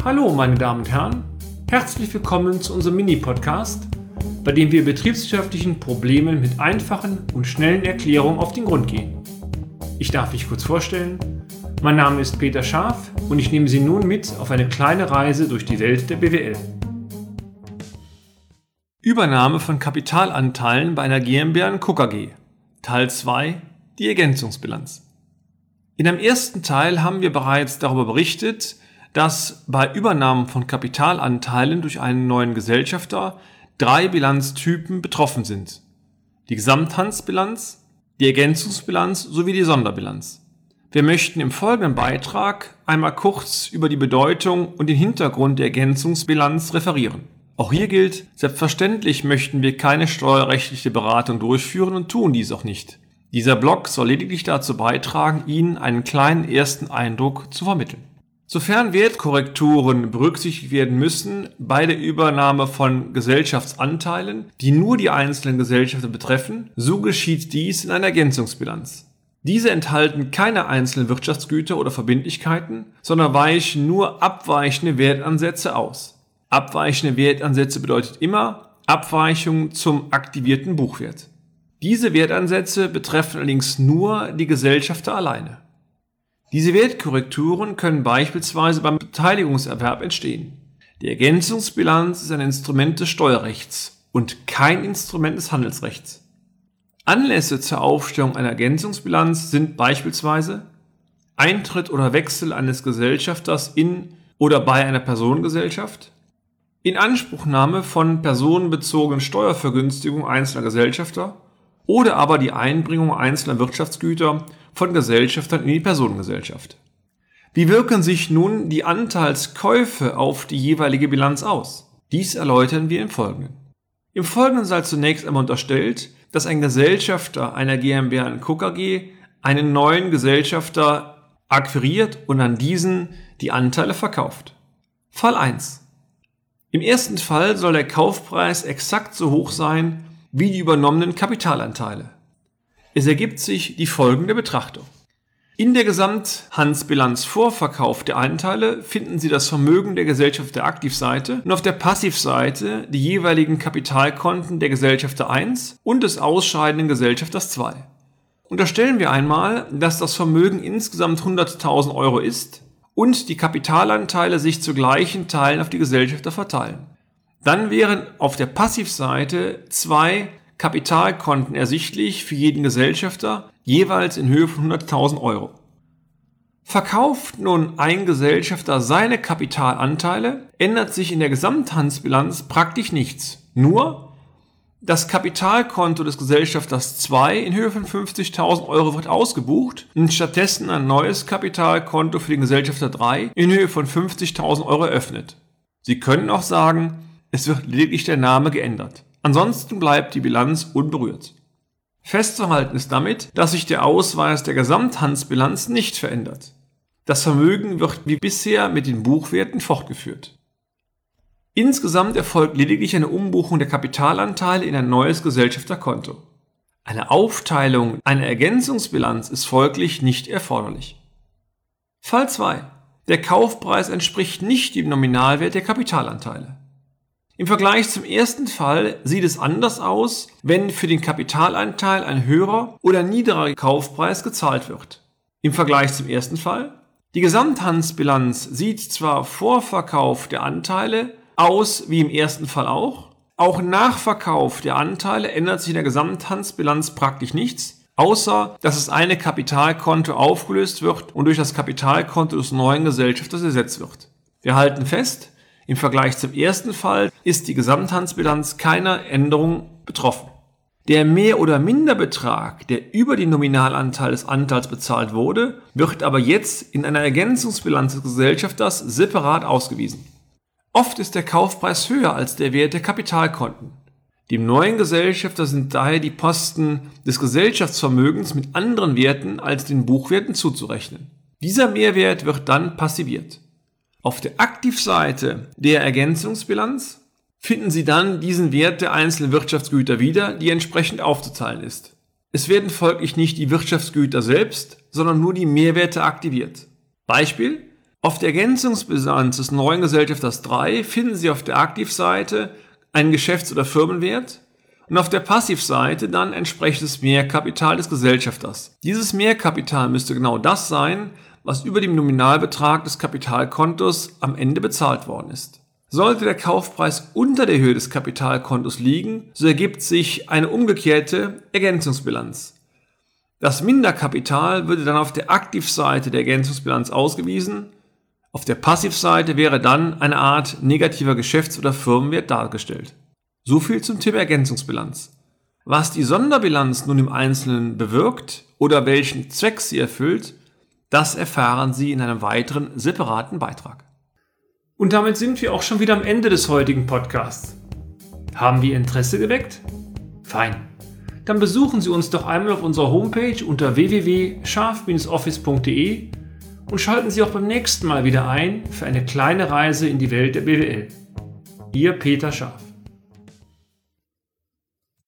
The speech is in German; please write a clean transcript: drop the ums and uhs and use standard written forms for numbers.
Hallo meine Damen und Herren, herzlich willkommen zu unserem Mini-Podcast, bei dem wir betriebswirtschaftlichen Problemen mit einfachen und schnellen Erklärungen auf den Grund gehen. Ich darf mich kurz vorstellen, mein Name ist Peter Scharf und ich nehme Sie nun mit auf eine kleine Reise durch die Welt der BWL. Übernahme von Kapitalanteilen bei einer GmbH & Co. KG. Teil 2, die Ergänzungsbilanz. In einem ersten Teil haben wir bereits darüber berichtet, dass bei Übernahmen von Kapitalanteilen durch einen neuen Gesellschafter 3 Bilanztypen betroffen sind: die Gesamthandsbilanz, die Ergänzungsbilanz sowie die Sonderbilanz. Wir möchten im folgenden Beitrag einmal kurz über die Bedeutung und den Hintergrund der Ergänzungsbilanz referieren. Auch hier gilt, selbstverständlich möchten wir keine steuerrechtliche Beratung durchführen und tun dies auch nicht. Dieser Blog soll lediglich dazu beitragen, Ihnen einen kleinen ersten Eindruck zu vermitteln. Sofern Wertkorrekturen berücksichtigt werden müssen bei der Übernahme von Gesellschaftsanteilen, die nur die einzelnen Gesellschaften betreffen, so geschieht dies in einer Ergänzungsbilanz. Diese enthalten keine einzelnen Wirtschaftsgüter oder Verbindlichkeiten, sondern weichen nur abweichende Wertansätze aus. Abweichende Wertansätze bedeutet immer Abweichung zum aktivierten Buchwert. Diese Wertansätze betreffen allerdings nur die Gesellschafter alleine. Diese Wertkorrekturen können beispielsweise beim Beteiligungserwerb entstehen. Die Ergänzungsbilanz ist ein Instrument des Steuerrechts und kein Instrument des Handelsrechts. Anlässe zur Aufstellung einer Ergänzungsbilanz sind beispielsweise Eintritt oder Wechsel eines Gesellschafters in oder bei einer Personengesellschaft, Inanspruchnahme von personenbezogenen Steuervergünstigungen einzelner Gesellschafter oder aber die Einbringung einzelner Wirtschaftsgüter von Gesellschaftern in die Personengesellschaft. Wie wirken sich nun die Anteilskäufe auf die jeweilige Bilanz aus? Dies erläutern wir im Folgenden. Im Folgenden sei zunächst einmal unterstellt, dass ein Gesellschafter einer GmbH & Co. KG einen neuen Gesellschafter akquiriert und an diesen die Anteile verkauft. Fall 1. Im ersten Fall soll der Kaufpreis exakt so hoch sein wie die übernommenen Kapitalanteile. Es ergibt sich die folgende Betrachtung. In der Gesamthandsbilanz vor Verkauf der Anteile finden Sie das Vermögen der Gesellschaft der Aktivseite und auf der Passivseite die jeweiligen Kapitalkonten der Gesellschafter 1 und des ausscheidenden Gesellschafters 2. Unterstellen wir einmal, dass das Vermögen insgesamt 100.000 Euro ist und die Kapitalanteile sich zu gleichen Teilen auf die Gesellschafter verteilen. Dann wären auf der Passivseite 2 Kapitalkonten ersichtlich für jeden Gesellschafter, jeweils in Höhe von 100.000 Euro. Verkauft nun ein Gesellschafter seine Kapitalanteile, ändert sich in der Gesamthandsbilanz praktisch nichts. Nur das Kapitalkonto des Gesellschafters 2 in Höhe von 50.000 Euro wird ausgebucht und stattdessen ein neues Kapitalkonto für den Gesellschafter 3 in Höhe von 50.000 Euro eröffnet. Sie können auch sagen, es wird lediglich der Name geändert. Ansonsten bleibt die Bilanz unberührt. Festzuhalten ist damit, dass sich der Ausweis der Gesamthandsbilanz nicht verändert. Das Vermögen wird wie bisher mit den Buchwerten fortgeführt. Insgesamt erfolgt lediglich eine Umbuchung der Kapitalanteile in ein neues Gesellschafterkonto. Eine Aufteilung einer Ergänzungsbilanz ist folglich nicht erforderlich. Fall 2. Der Kaufpreis entspricht nicht dem Nominalwert der Kapitalanteile. Im Vergleich zum ersten Fall sieht es anders aus, wenn für den Kapitalanteil ein höherer oder niedriger Kaufpreis gezahlt wird. Im Vergleich zum ersten Fall: die Gesamthandsbilanz sieht zwar vor Verkauf der Anteile aus wie im ersten Fall auch nach Verkauf der Anteile ändert sich in der Gesamthandsbilanz praktisch nichts, außer dass das eine Kapitalkonto aufgelöst wird und durch das Kapitalkonto des neuen Gesellschafters ersetzt wird. Wir halten fest: im Vergleich zum ersten Fall ist die Gesamthandsbilanz keiner Änderung betroffen. Der Mehr- oder Minderbetrag, der über den Nominalanteil des Anteils bezahlt wurde, wird aber jetzt in einer Ergänzungsbilanz des Gesellschafters separat ausgewiesen. Oft ist der Kaufpreis höher als der Wert der Kapitalkonten. Dem neuen Gesellschafter sind daher die Posten des Gesellschaftsvermögens mit anderen Werten als den Buchwerten zuzurechnen. Dieser Mehrwert wird dann passiviert. Auf der Aktivseite der Ergänzungsbilanz finden Sie dann diesen Wert der einzelnen Wirtschaftsgüter wieder, die entsprechend aufzuteilen ist. Es werden folglich nicht die Wirtschaftsgüter selbst, sondern nur die Mehrwerte aktiviert. Beispiel: Auf der Ergänzungsbilanz des neuen Gesellschafters 3 finden Sie auf der Aktivseite einen Geschäfts- oder Firmenwert und auf der Passivseite dann entsprechendes Mehrkapital des Gesellschafters. Dieses Mehrkapital müsste genau das sein, was über dem Nominalbetrag des Kapitalkontos am Ende bezahlt worden ist. Sollte der Kaufpreis unter der Höhe des Kapitalkontos liegen, so ergibt sich eine umgekehrte Ergänzungsbilanz. Das Minderkapital würde dann auf der Aktivseite der Ergänzungsbilanz ausgewiesen, auf der Passivseite wäre dann eine Art negativer Geschäfts- oder Firmenwert dargestellt. So viel zum Thema Ergänzungsbilanz. Was die Sonderbilanz nun im Einzelnen bewirkt oder welchen Zweck sie erfüllt, das erfahren Sie in einem weiteren separaten Beitrag. Und damit sind wir auch schon wieder am Ende des heutigen Podcasts. Haben wir Interesse geweckt? Fein. Dann besuchen Sie uns doch einmal auf unserer Homepage unter www.scharf-office.de und schalten Sie auch beim nächsten Mal wieder ein für eine kleine Reise in die Welt der BWL. Ihr Peter Scharf.